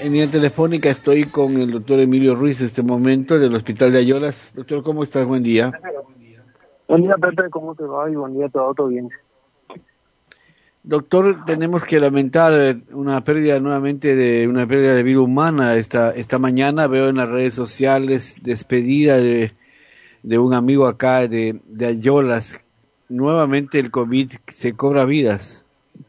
En línea telefónica estoy con el doctor Emilio Ruiz en este momento del Hospital de Ayolas. Doctor, ¿cómo estás? Buen día. Buen día, Pepe, ¿cómo te va? Y buen día, todo bien. Doctor, tenemos que lamentar una pérdida nuevamente una pérdida de vida humana. Esta mañana veo en las redes sociales despedida de un amigo acá de Ayolas. Nuevamente el COVID se cobra vidas.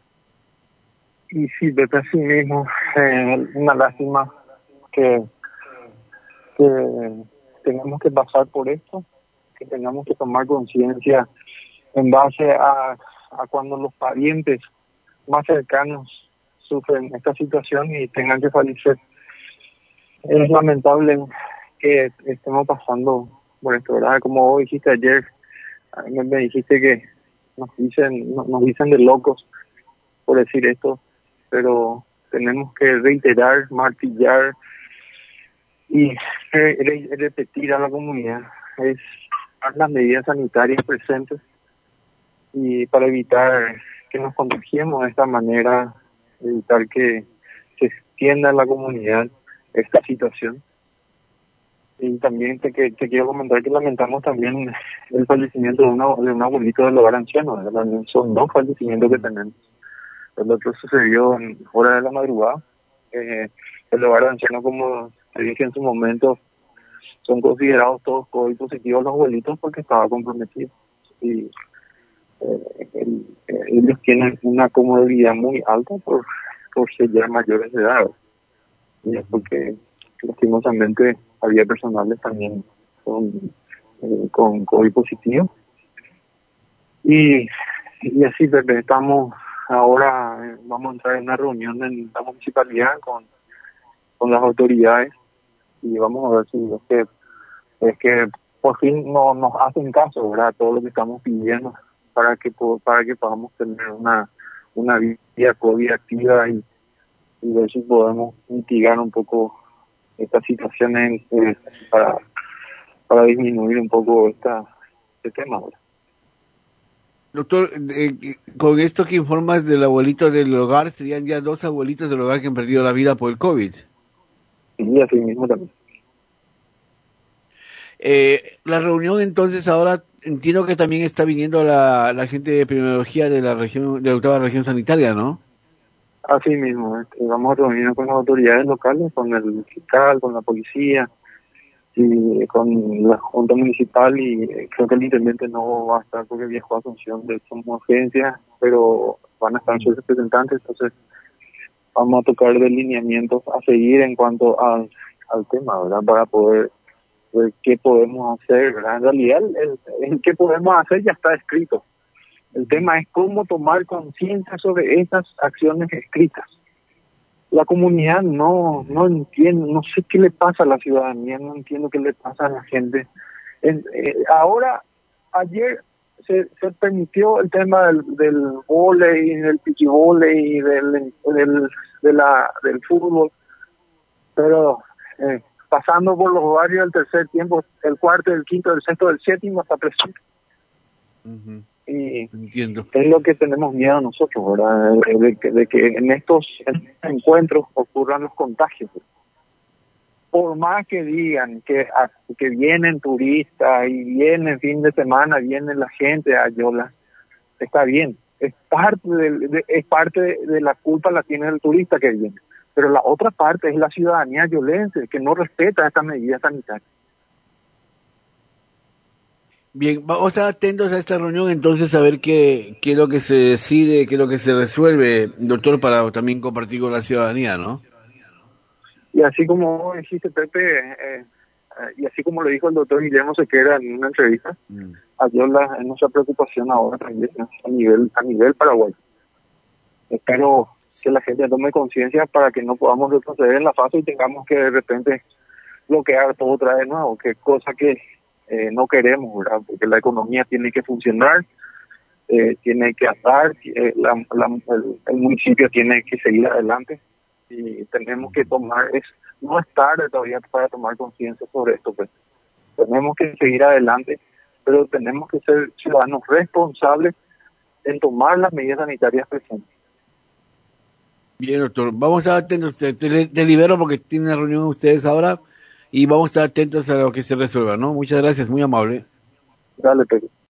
Y sí, Pepe, así mismo, una lástima que, que tengamos que pasar por esto, que tengamos que tomar conciencia en base a cuando los parientes más cercanos sufren esta situación y tengan que fallecer. Es lamentable que estemos pasando por esto, ¿verdad? Como vos dijiste ayer, me dijiste que nos dicen de locos por decir esto, pero tenemos que reiterar, martillar y repetir a la comunidad es las medidas sanitarias presentes y para evitar que nos contagiemos de esta manera, evitar que se extienda en la comunidad esta situación. Y también te quiero comentar que lamentamos también el fallecimiento de un abuelito del hogar anciano, ¿verdad? Son 2 fallecimientos que tenemos. El otro sucedió en hora de la madrugada. El hogar anciano, como te dije en su momento, son considerados todos COVID positivos los abuelitos porque estaba comprometido. Y ellos tienen una comodidad muy alta por ser ya mayores de edad. Y es porque lastimosamente había personales también con COVID positivo. Y así, Pepe, ahora vamos a entrar en una reunión en la municipalidad con las autoridades y vamos a ver si es que por fin no nos hacen caso, ¿verdad? Todo lo que estamos pidiendo para que podamos tener una vida COVID activa y ver si podemos mitigar un poco estas situaciones para disminuir un poco este tema, ¿verdad? Doctor, con esto que informas del abuelito del hogar, serían ya 2 abuelitos del hogar que han perdido la vida por el COVID. Y así mismo también. La reunión entonces ahora entiendo que también está viniendo la gente de epidemiología de la región, de la 8ª región sanitaria, ¿no? Así mismo, vamos a reunirnos con las autoridades locales, con el fiscal, con la policía y con la Junta Municipal y creo que el intendente no va a estar porque viajó a Asunción de urgencia, pero van a estar sus representantes, entonces vamos a tocar de lineamientos a seguir en cuanto al tema, ¿verdad? Para poder ver qué podemos hacer, ¿verdad? En realidad el qué podemos hacer ya está escrito. El tema es cómo tomar conciencia sobre esas acciones escritas. La comunidad no entiende, no sé qué le pasa a la ciudadanía, no entiendo qué le pasa a la gente. Ayer se permitió el tema del vóley, del pichivóley, del fútbol, pero pasando por los barrios del tercer tiempo, el cuarto, el quinto, el sexto, el séptimo, hasta presente. Y Entiendo. es lo que tenemos miedo nosotros, ¿verdad? De que en estos encuentros ocurran los contagios. Por más que digan que vienen turistas y vienen fin de semana, viene la gente a Ayolas, está bien. Es parte de la culpa la tiene el turista que viene. Pero la otra parte es la ciudadanía ayolense que no respeta estas medidas sanitarias. Bien, vamos a estar atentos a esta reunión entonces a ver qué es lo que se decide, qué es lo que se resuelve, doctor, para también compartir con la ciudadanía, ¿no? Y así como vos dijiste, Pepe, y así como lo dijo el doctor Guillermo Sequera en una entrevista, Ayola es nuestra preocupación ahora también a nivel Paraguay. Espero que la gente tome conciencia para que no podamos retroceder en la fase y tengamos que de repente bloquear todo otra vez de nuevo, que cosa que no queremos, ¿verdad? Porque la economía tiene que funcionar, tiene que andar, el municipio tiene que seguir adelante y tenemos que no es tarde todavía para tomar conciencia sobre esto, pues tenemos que seguir adelante, pero tenemos que ser ciudadanos responsables en tomar las medidas sanitarias presentes. Bien, doctor. Vamos a estar atentos. Te libero porque tienen una reunión ustedes ahora y vamos a estar atentos a lo que se resuelva, ¿no? Muchas gracias, muy amable. Dale, Pedro.